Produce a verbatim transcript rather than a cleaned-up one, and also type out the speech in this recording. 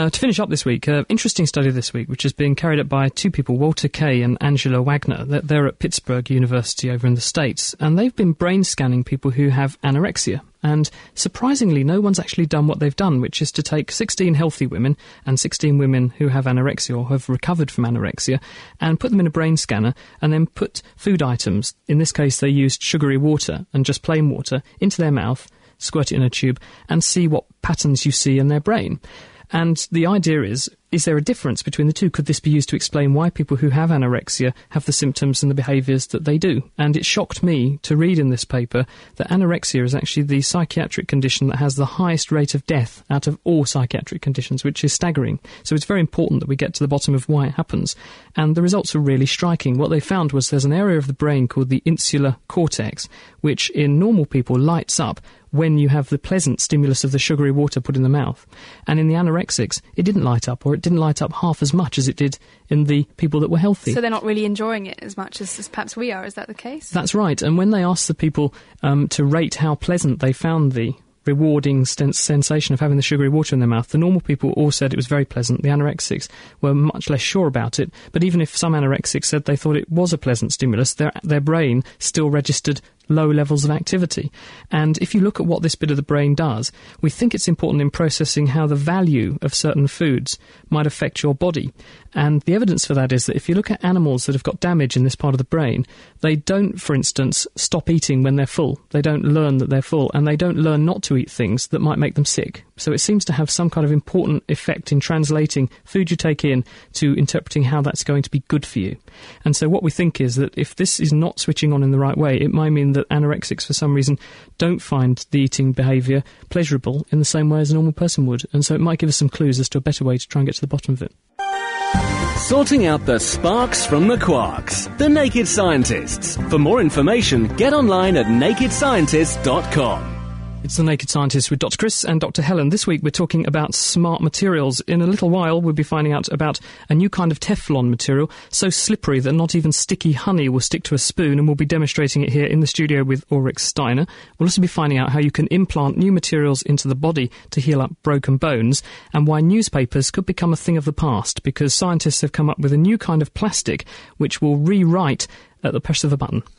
Uh, to finish up this week, an uh, interesting study this week, which is being carried out by two people, Walter Kay and Angela Wagner. They're, they're at Pittsburgh University over in the States, and they've been brain scanning people who have anorexia. And surprisingly, no one's actually done what they've done, which is to take sixteen healthy women and sixteen women who have anorexia or have recovered from anorexia and put them in a brain scanner and then put food items, in this case they used sugary water and just plain water, into their mouth, squirt it in a tube and see what patterns you see in their brain. And the idea is, is there a difference between the two? Could this be used to explain why people who have anorexia have the symptoms and the behaviours that they do? And it shocked me to read in this paper that anorexia is actually the psychiatric condition that has the highest rate of death out of all psychiatric conditions, which is staggering. So it's very important that we get to the bottom of why it happens. And the results are really striking. What they found was there's an area of the brain called the insular cortex, which in normal people lights up when you have the pleasant stimulus of the sugary water put in the mouth. And in the anorexics, it didn't light up, or it didn't light up half as much as it did in the people that were healthy. So they're not really enjoying it as much as, as perhaps we are, is that the case? That's right. And when they asked the people um, to rate how pleasant they found the rewarding st- sensation of having the sugary water in their mouth, the normal people all said it was very pleasant. The anorexics were much less sure about it. But even if some anorexics said they thought it was a pleasant stimulus, their their brain still registered low levels of activity. And if you look at what this bit of the brain does, we think it's important in processing how the value of certain foods might affect your body. And the evidence for that is that if you look at animals that have got damage in this part of the brain, they don't, for instance, stop eating when they're full. They don't learn that they're full, and they don't learn not to eat things that might make them sick. So it seems to have some kind of important effect in translating food you take in to interpreting how that's going to be good for you. And so what we think is that if this is not switching on in the right way, it might mean that anorexics, for some reason, don't find the eating behaviour pleasurable in the same way as a normal person would. And so it might give us some clues as to a better way to try and get to the bottom of it. Sorting out the sparks from the quarks. The Naked Scientists. For more information, get online at naked scientists dot com. It's The Naked Scientist with Doctor Chris and Doctor Helen. This week we're talking about smart materials. In a little while we'll be finding out about a new kind of Teflon material, so slippery that not even sticky honey will stick to a spoon, and we'll be demonstrating it here in the studio with Ulrich Steiner. We'll also be finding out how you can implant new materials into the body to heal up broken bones, and why newspapers could become a thing of the past, because scientists have come up with a new kind of plastic which will rewrite at the press of a button.